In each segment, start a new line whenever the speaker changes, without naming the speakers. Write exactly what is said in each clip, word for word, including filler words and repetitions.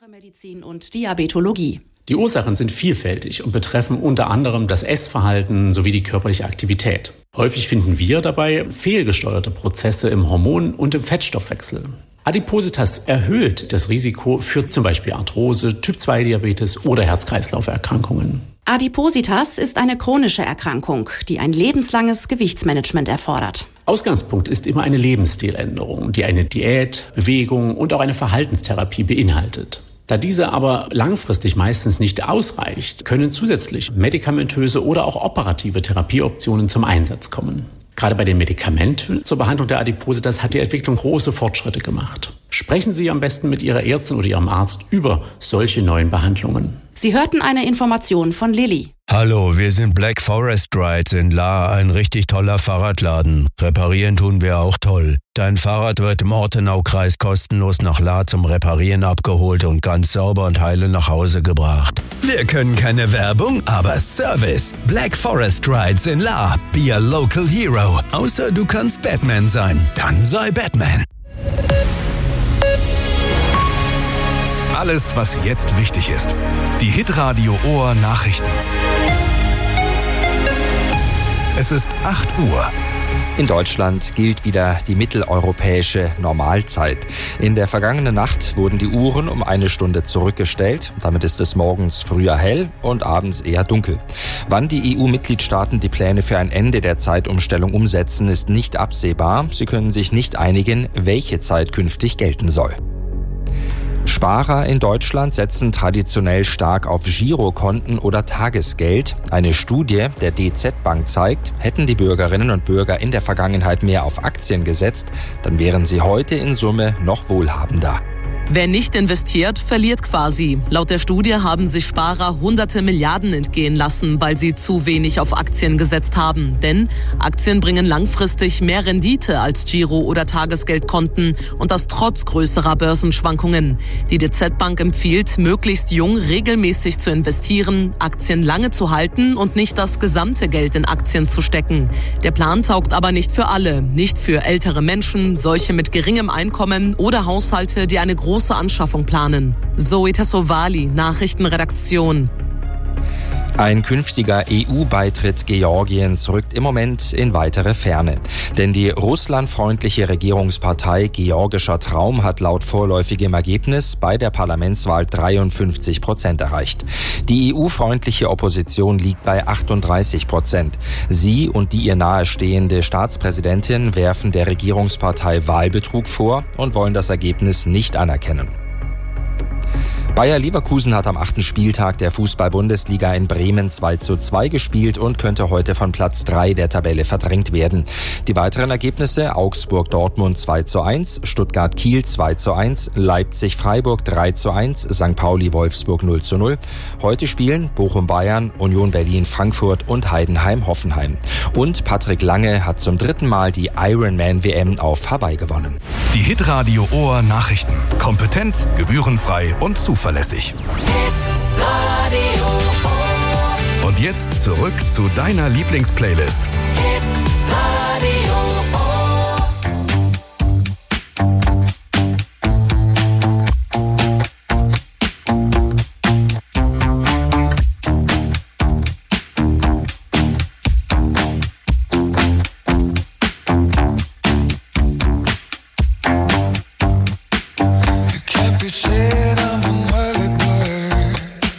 Kindermedizin und Diabetologie.
Die Ursachen sind vielfältig und betreffen unter anderem das Essverhalten sowie die körperliche Aktivität. Häufig finden wir dabei fehlgesteuerte Prozesse im Hormon- und im Fettstoffwechsel. Adipositas erhöht das Risiko für zum Beispiel Arthrose, Typ zwei Diabetes oder Herz-Kreislauf-Erkrankungen.
Adipositas ist eine chronische Erkrankung, die ein lebenslanges Gewichtsmanagement erfordert.
Ausgangspunkt ist immer eine Lebensstiländerung, die eine Diät, Bewegung und auch eine Verhaltenstherapie beinhaltet. Da diese aber langfristig meistens nicht ausreicht, können zusätzlich medikamentöse oder auch operative Therapieoptionen zum Einsatz kommen. Gerade bei den Medikamenten zur Behandlung der Adipositas hat die Entwicklung große Fortschritte gemacht. Sprechen Sie am besten mit Ihrer Ärztin oder Ihrem Arzt über solche neuen Behandlungen.
Sie hörten eine Information von Lilly.
Hallo, wir sind Black Forest Rides in La, ein richtig toller Fahrradladen. Reparieren tun wir auch toll. Dein Fahrrad wird im Ortenaukreis kostenlos nach La zum Reparieren abgeholt und ganz sauber und heile nach Hause gebracht.
Wir können keine Werbung, aber Service. Black Forest Rides in La. Be a local hero. Außer du kannst Batman sein. Dann sei Batman.
Alles, was jetzt wichtig ist. Die Hitradio Ohr Nachrichten. Es ist acht Uhr.
In Deutschland gilt wieder die mitteleuropäische Normalzeit. In der vergangenen Nacht wurden die Uhren um eine Stunde zurückgestellt. Damit ist es morgens früher hell und abends eher dunkel. Wann die E U-Mitgliedstaaten die Pläne für ein Ende der Zeitumstellung umsetzen, ist nicht absehbar. Sie können sich nicht einigen, welche Zeit künftig gelten soll. Sparer in Deutschland setzen traditionell stark auf Girokonten oder Tagesgeld. Eine Studie der D Z Bank zeigt, hätten die Bürgerinnen und Bürger in der Vergangenheit mehr auf Aktien gesetzt, dann wären sie heute in Summe noch wohlhabender.
Wer nicht investiert, verliert quasi. Laut der Studie haben sich Sparer hunderte Milliarden entgehen lassen, weil sie zu wenig auf Aktien gesetzt haben. Denn Aktien bringen langfristig mehr Rendite als Giro- oder Tagesgeldkonten und das trotz größerer Börsenschwankungen. Die D Z Bank empfiehlt, möglichst jung regelmäßig zu investieren, Aktien lange zu halten und nicht das gesamte Geld in Aktien zu stecken. Der Plan taugt aber nicht für alle, nicht für ältere Menschen, solche mit geringem Einkommen oder Haushalte, die eine große Anschaffung planen. Zoe Tassovali, Nachrichtenredaktion.
Ein künftiger E U-Beitritt Georgiens rückt im Moment in weitere Ferne. Denn die russlandfreundliche Regierungspartei Georgischer Traum hat laut vorläufigem Ergebnis bei der Parlamentswahl dreiundfünfzig Prozent erreicht. Die E U-freundliche Opposition liegt bei achtunddreißig Prozent. Sie und die ihr nahestehende Staatspräsidentin werfen der Regierungspartei Wahlbetrug vor und wollen das Ergebnis nicht anerkennen. Bayer Leverkusen hat am achten Spieltag der Fußball-Bundesliga in Bremen zwei zu zwei gespielt und könnte heute von Platz drei der Tabelle verdrängt werden. Die weiteren Ergebnisse: Augsburg-Dortmund zwei zu eins, Stuttgart-Kiel zwei zu eins, Leipzig-Freiburg drei zu eins, Sankt Pauli-Wolfsburg null zu null. Heute spielen Bochum-Bayern, Union Berlin-Frankfurt und Heidenheim-Hoffenheim. Und Patrick Lange hat zum dritten Mal die Ironman-W M auf Hawaii gewonnen.
Die Hitradio Ohr Nachrichten. Kompetent, gebührenfrei und zuverlässig. Und jetzt zurück zu deiner Lieblingsplaylist.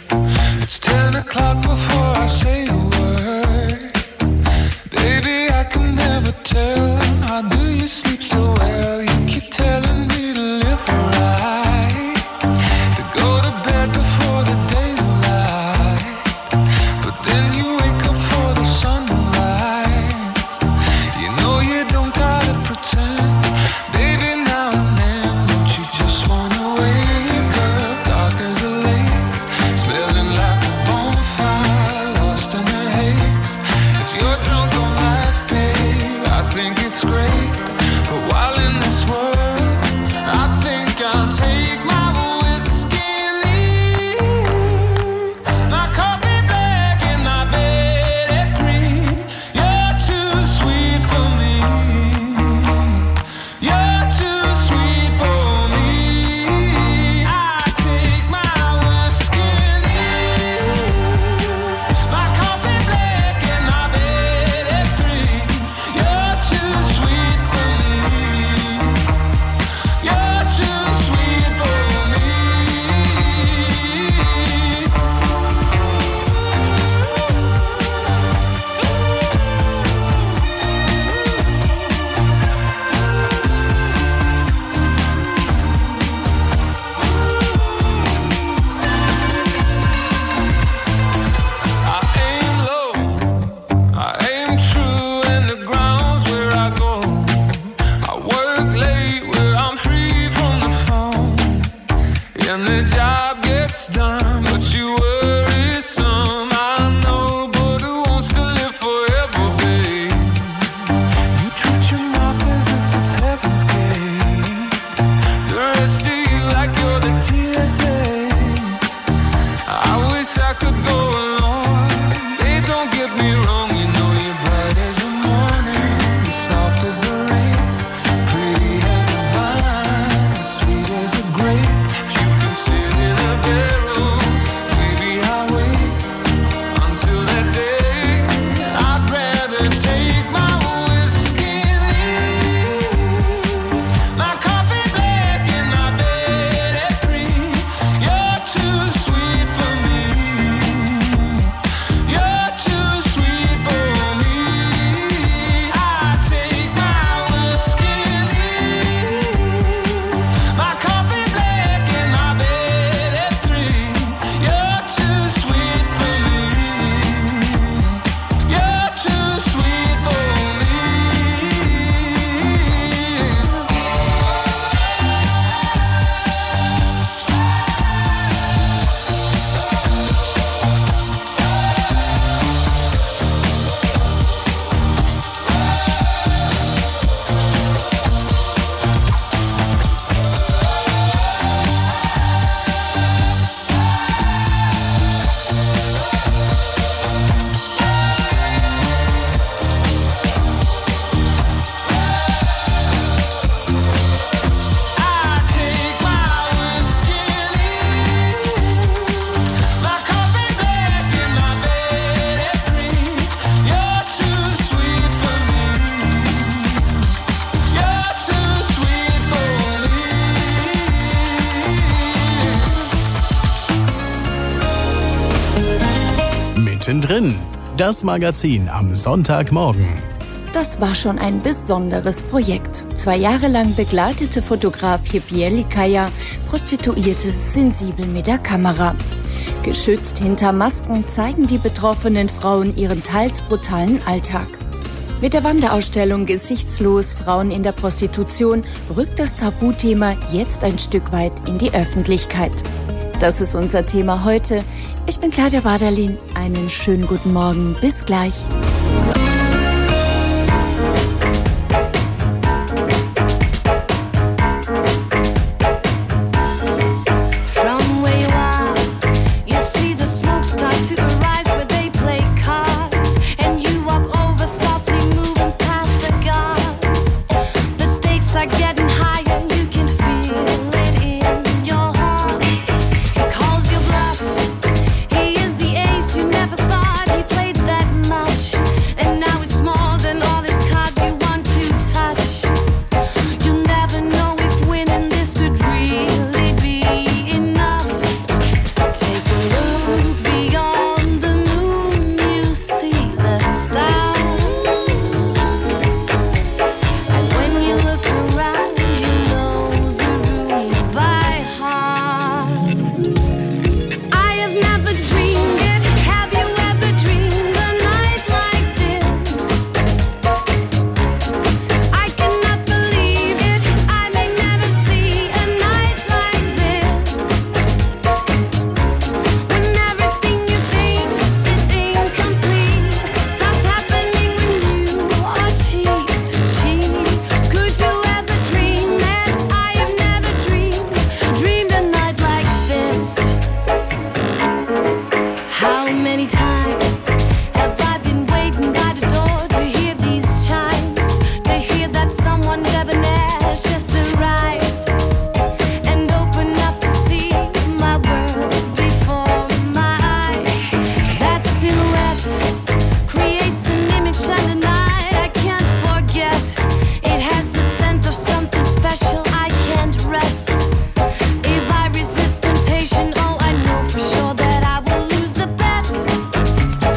O'clock before I say a word. Baby, I job gets done, but you worry some. I know, but who wants to live forever, babe? You treat your mouth as if it's heaven's gate. The rest of you like you're the T S A. I wish I could go along. Babe, don't get me wrong, you know you're bright as the morning, soft as the rain, pretty as a vine, sweet as a grape. If you can sit in a barrel, maybe I'll wait until that day. I'd rather take my whiskey and leave my coffee black in my bed at three. You're too sweet for me. You're too sweet for me. I take my whiskey and leave my coffee black in my bed at three. You're too sweet for me. You're too sweet for me. I take my whiskey and leave my coffee black in my bed at three. You're too sweet for me. You're too sweet for me.
Mittendrin, das Magazin am Sonntagmorgen.
Das war schon ein besonderes Projekt. Zwei Jahre lang begleitete Fotograf Hip Jelikaya Prostituierte sensibel mit der Kamera. Geschützt hinter Masken zeigen die betroffenen Frauen ihren teils brutalen Alltag. Mit der Wanderausstellung Gesichtslos Frauen in der Prostitution rückt das Tabuthema jetzt ein Stück weit in die Öffentlichkeit. Das ist unser Thema heute. Ich bin Claudia Baderlin. Einen schönen guten Morgen. Bis gleich.
From where you are, you see the smoke start to arise where they play cards, and you walk over softly, moving past the guards. The stakes are getting higher, you can feel it in your heart. He calls your bluff, he is the ace you never thought he played that much, and now it's more than all his cards you want to touch. You'll never know if winning this could really be enough. Take a look beyond the moon, you see the stars. And when you look around, you know the room by heart. I have never dreamed it. Have you ever dreamed a night like this? I cannot believe it. I may never see a night like this. When everything you think is incomplete starts happening when you are cheek to cheek. Could you ever dream that I have never dreamed, dreamed a night like this? How many times have I been waiting by the door to hear these chimes, to hear that someone debonair just arrived, and open up to see my world before my eyes. That silhouette creates an image and a night I can't forget. It has the scent of something special, I can't rest. If I resist temptation, oh, I know for sure that I will lose the bet.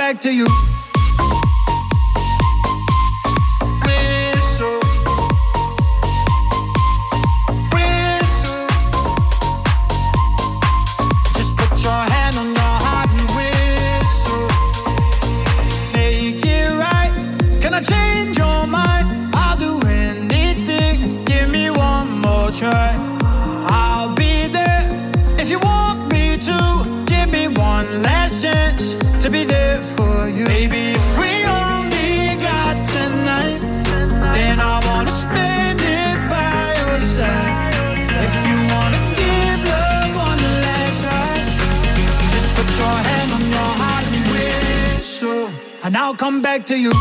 back to you. Whistle, whistle. Just put your hand on your heart and whistle. Make it right. Can I change your mind? I'll do anything. Give me one more try. I'll be there if you want me to. Give me one last chance to be there for you. Baby, if we only got tonight, then I wanna spend it by your side. If you wanna give love one last try, just put your hand on your heart and whistle, and I'll come back to you.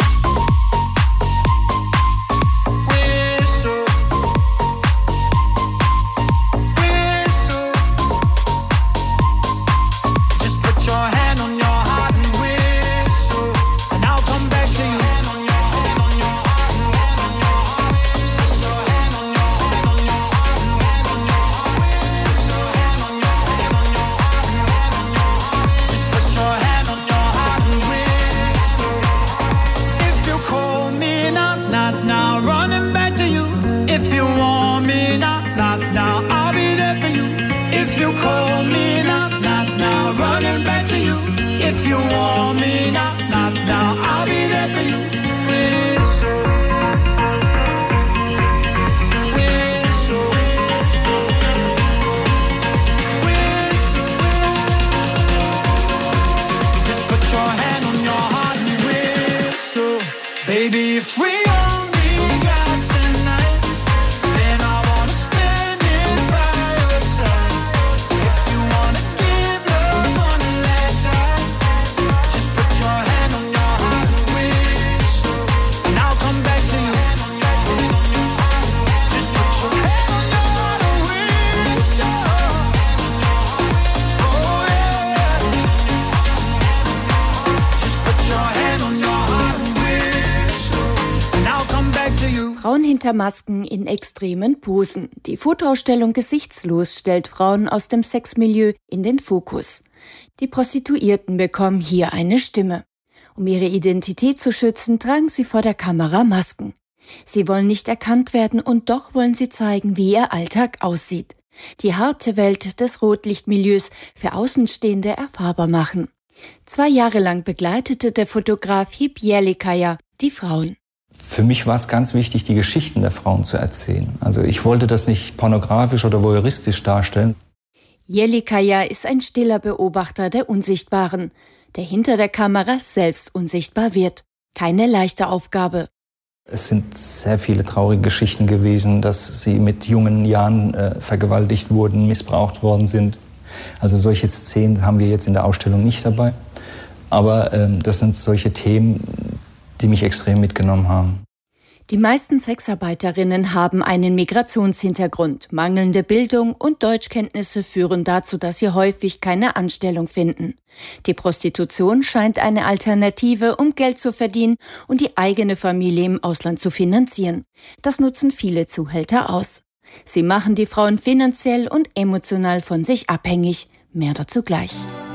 Whistle, whistle. Just put your hand on your heart and whistle, and I'll come back to you. Just put your hand on your heart and whistle. If you call me now, not now, running back to you. If you want me now, not now, I'll be there for you. If you call me now, not now, running back to you. If you want me now, not now, I'll be there for you. Whistle, whistle, whistle. Just put your hand on your heart and whistle. Baby, if we only got tonight, then I wanna spend it by your side. If you wanna give love one last try, just put your hand on your heart and whistle, and I'll come back to you. Just put your hand on your heart and whistle. Oh yeah. Just put your hand on your heart and whistle, and I'll come back to you.
Frauen hinter Masken in extremen Posen. Die Fotoausstellung Gesichtslos stellt Frauen aus dem Sexmilieu in den Fokus. Die Prostituierten bekommen hier eine Stimme. Um ihre Identität zu schützen, tragen sie vor der Kamera Masken. Sie wollen nicht erkannt werden und doch wollen sie zeigen, wie ihr Alltag aussieht. Die harte Welt des Rotlichtmilieus für Außenstehende erfahrbar machen. Zwei Jahre lang begleitete der Fotograf Hip Yerlikaya die Frauen.
Für mich war es ganz wichtig, die Geschichten der Frauen zu erzählen. Also ich wollte das nicht pornografisch oder voyeuristisch darstellen.
Yerlikaya ist ein stiller Beobachter der Unsichtbaren, der hinter der Kamera selbst unsichtbar wird. Keine leichte Aufgabe.
Es sind sehr viele traurige Geschichten gewesen, dass sie mit jungen Jahren äh, vergewaltigt wurden, missbraucht worden sind. Also solche Szenen haben wir jetzt in der Ausstellung nicht dabei. Aber ähm, das sind solche Themen, die mich extrem mitgenommen haben.
Die meisten Sexarbeiterinnen haben einen Migrationshintergrund. Mangelnde Bildung und Deutschkenntnisse führen dazu, dass sie häufig keine Anstellung finden. Die Prostitution scheint eine Alternative, um Geld zu verdienen und die eigene Familie im Ausland zu finanzieren. Das nutzen viele Zuhälter aus. Sie machen die Frauen finanziell und emotional von sich abhängig. Mehr dazu gleich.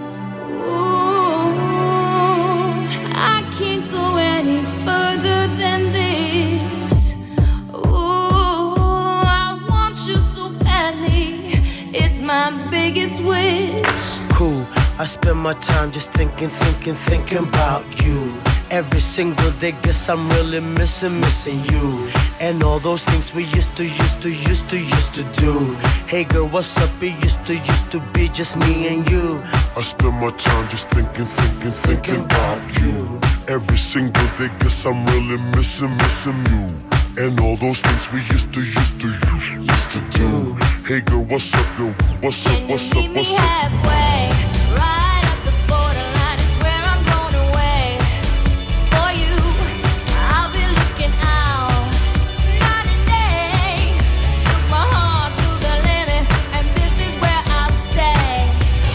Further than this. Ooh, I want you so badly. It's my biggest wish.
Cool, I spend my time just thinking, thinking, thinking about you. Every single day, guess I'm really missing, missing you. And all those things we used to, used to, used to, used to do. Hey girl, what's up? It used to, used to be just me and you.
I spend my time just thinking, thinking, thinking about you. Every single day, guess I'm really missing, missing you. And all those things we used to, used to, used to do. Hey girl, what's up, girl? What's up, what's up, what's up?
Halfway, right at the borderline is where I'm going away. For you, I'll be looking out night and day. Took my heart to the limit, and this is where I'll stay.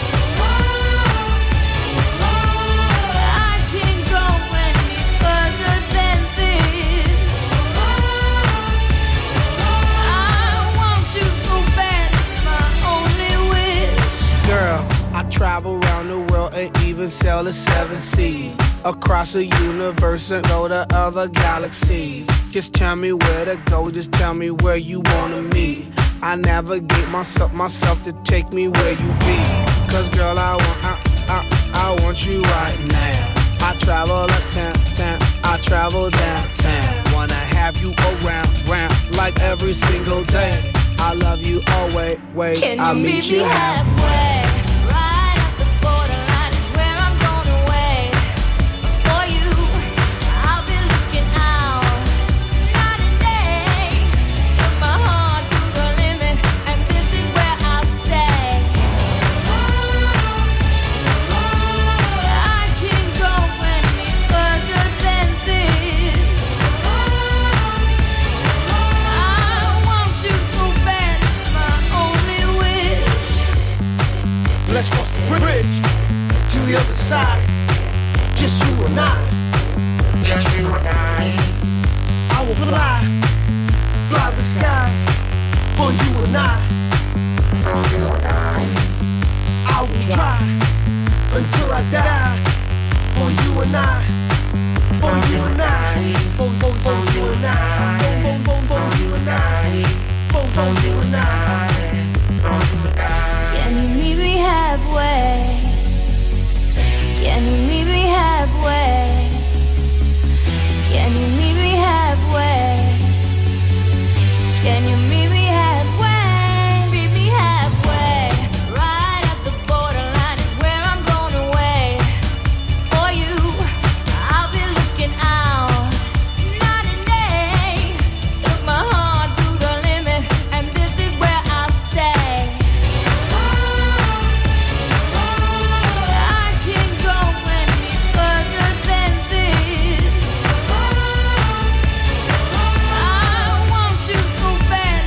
I can't go any further than this. I want you so bad, it's my only wish.
Girl, I try
and sail the seven seas across the universe and go to other galaxies. Just tell me where to go, just tell me where you wanna meet. I navigate myself, myself to take me where you be. Cause girl, I want, I, I, I want you right now. I travel uptown, town, I travel downtown. Wanna have you around, round, like every single day. I love you always, wait,
Can
I'll
you
meet
meet
you
me halfway? Right at the borderline is where I'm gonna wait for you. I'll be looking out night and day. Took my heart to the limit, and this is where I'll stay. I can't go any further than this. I want you so bad, it's my only wish.
Let's cross the bridge to the other side. Just you and I. Just you and I. I will fly, fly the skies for you and I. For you and I. I will try until I die for you and I. For you and I. For, for, for you and I. For, for, for, for you and I. For, for you and I.
Can you meet me halfway? Can you meet me halfway? Can you meet me halfway? Can you meet me halfway? Meet me halfway. Right at the borderline is where I'm gonna wait for you. I'll be looking out night and day. Took my heart to the limit, and this is where I'll stay. I can't go any further than this. I want you so bad,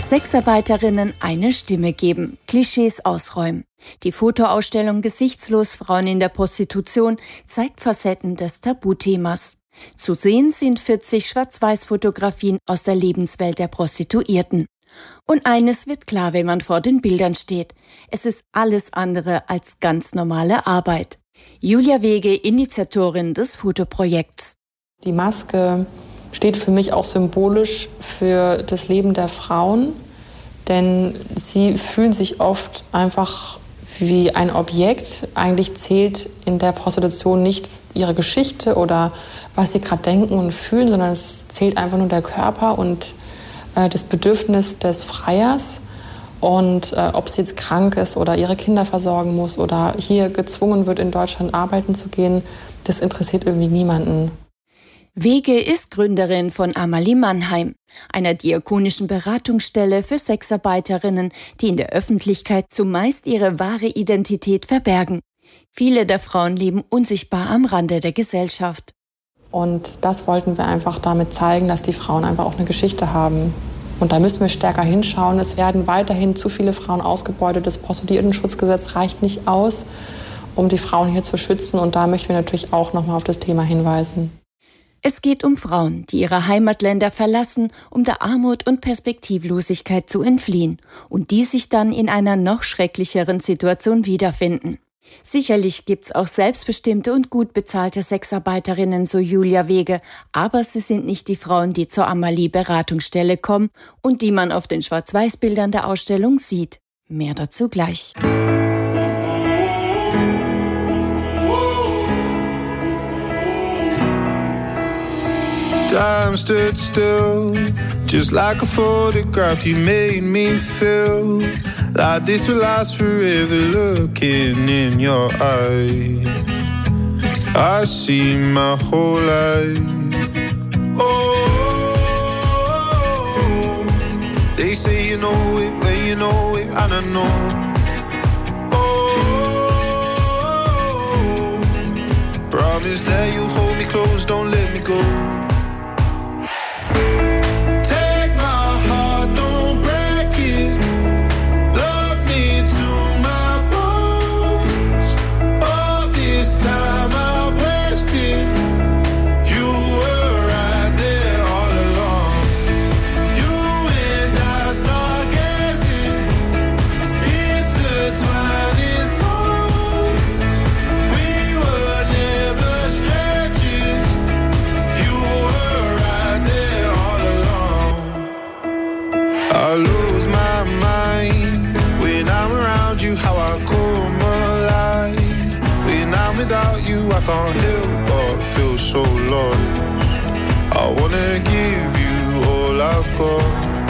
Sexarbeiterinnen eine Stimme geben, Klischees ausräumen. Die Fotoausstellung Gesichtslos Frauen in der Prostitution zeigt Facetten des Tabuthemas. Zu sehen sind vierzig Schwarz-Weiß-Fotografien aus der Lebenswelt der Prostituierten. Und eines wird klar, wenn man vor den Bildern steht. Es ist alles andere als ganz normale Arbeit. Julia Wege, Initiatorin des Fotoprojekts.
Die Maske steht für mich auch symbolisch für das Leben der Frauen, denn sie fühlen sich oft einfach wie ein Objekt. Eigentlich zählt in der Prostitution nicht ihre Geschichte oder was sie gerade denken und fühlen, sondern es zählt einfach nur der Körper und äh, das Bedürfnis des Freiers. Und äh, ob sie jetzt krank ist oder ihre Kinder versorgen muss oder hier gezwungen wird, in Deutschland arbeiten zu gehen, das interessiert irgendwie niemanden.
Wege ist Gründerin von Amalie Mannheim, einer diakonischen Beratungsstelle für Sexarbeiterinnen, die in der Öffentlichkeit zumeist ihre wahre Identität verbergen. Viele der Frauen leben unsichtbar am Rande der Gesellschaft.
Und das wollten wir einfach damit zeigen, dass die Frauen einfach auch eine Geschichte haben. Und da müssen wir stärker hinschauen. Es werden weiterhin zu viele Frauen ausgebeutet. Das Prostituiertenschutzgesetz reicht nicht aus, um die Frauen hier zu schützen. Und da möchten wir natürlich auch nochmal auf das Thema hinweisen.
Es geht um Frauen, die ihre Heimatländer verlassen, um der Armut und Perspektivlosigkeit zu entfliehen und die sich dann in einer noch schrecklicheren Situation wiederfinden. Sicherlich gibt's auch selbstbestimmte und gut bezahlte Sexarbeiterinnen, so Julia Wege, aber sie sind nicht die Frauen, die zur Amalie-Beratungsstelle kommen und die man auf den Schwarz-Weiß-Bildern der Ausstellung sieht. Mehr dazu gleich.
Time stood still, just like a photograph. You made me feel like this will last forever. Looking in your eyes, I see my whole life. Oh, they say you know it when you know it, and I know. Oh, promise that you'll hold me close, don't let me go. I lose my mind when I'm around you, how I come alive. When I'm without you, I can't help but feel so lost. I wanna give you all I've got.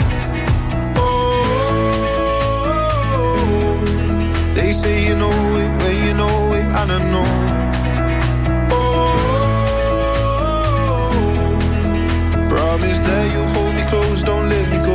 Oh, they say you know it when you know it, and I know. Oh, promise that you'll hold me close, don't let me go.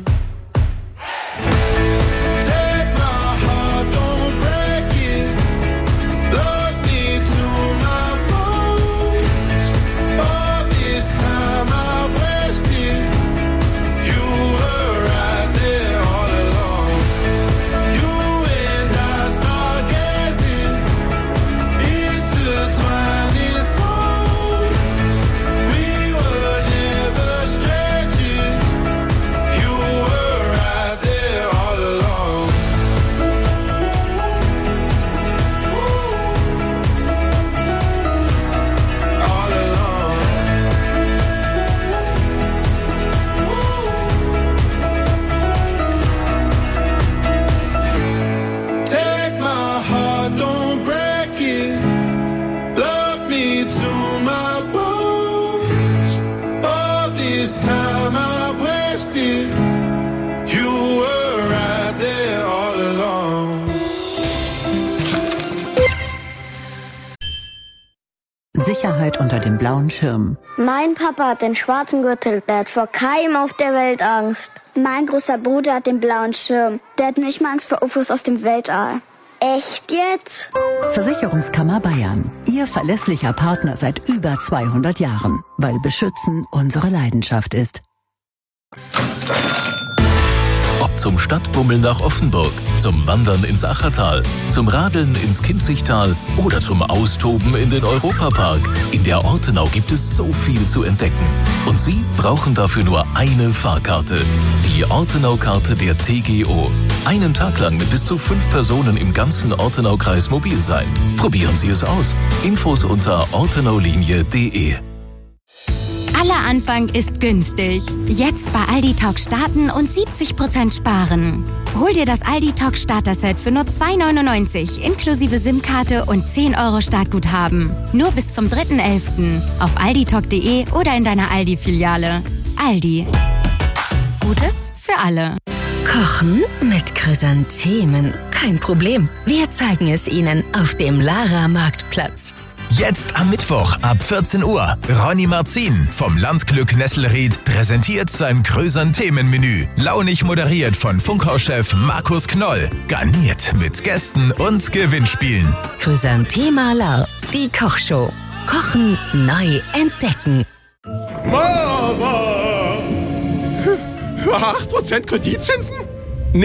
Sicherheit unter dem blauen Schirm.
Mein Papa hat den schwarzen Gürtel, der hat vor keinem auf der Welt Angst. Mein großer Bruder hat den blauen Schirm, der hat nicht mal Angst vor U F Os aus dem Weltall. Echt jetzt?
Versicherungskammer Bayern. Ihr verlässlicher Partner seit über zweihundert Jahren, weil Beschützen unsere Leidenschaft ist.
zum Stadtbummel nach Offenburg, zum Wandern ins Achertal, zum Radeln ins Kinzigtal oder zum Austoben in den Europapark. In der Ortenau gibt es so viel zu entdecken. Und Sie brauchen dafür nur eine Fahrkarte. Die Ortenau-Karte der T G O. Einen Tag lang mit bis zu fünf Personen im ganzen Ortenau-Kreis mobil sein. Probieren Sie es aus. Infos unter ortenaulinie punkt de.
Aller Anfang ist günstig. Jetzt bei Aldi Talk starten und siebzig Prozent sparen. Hol dir das Aldi Talk Starter-Set für nur zwei neunundneunzig inklusive SIM-Karte und zehn Euro Startguthaben. Nur bis zum dritten elften auf alditalk punkt de oder in deiner Aldi-Filiale. Aldi. Gutes für alle.
Kochen mit Chrysanthemen. Kein Problem. Wir zeigen es Ihnen auf dem Lara Marktplatz.
Jetzt am Mittwoch ab vierzehn Uhr. Ronny Marzin vom Landglück Nesselried präsentiert sein Chrysanthemenmenü. Launig moderiert von Funkhauschef Markus Knoll. Garniert mit Gästen und Gewinnspielen.
Chrysanthema Lar, die Kochshow. Kochen neu entdecken.
Mama! acht Prozent Kreditzinsen?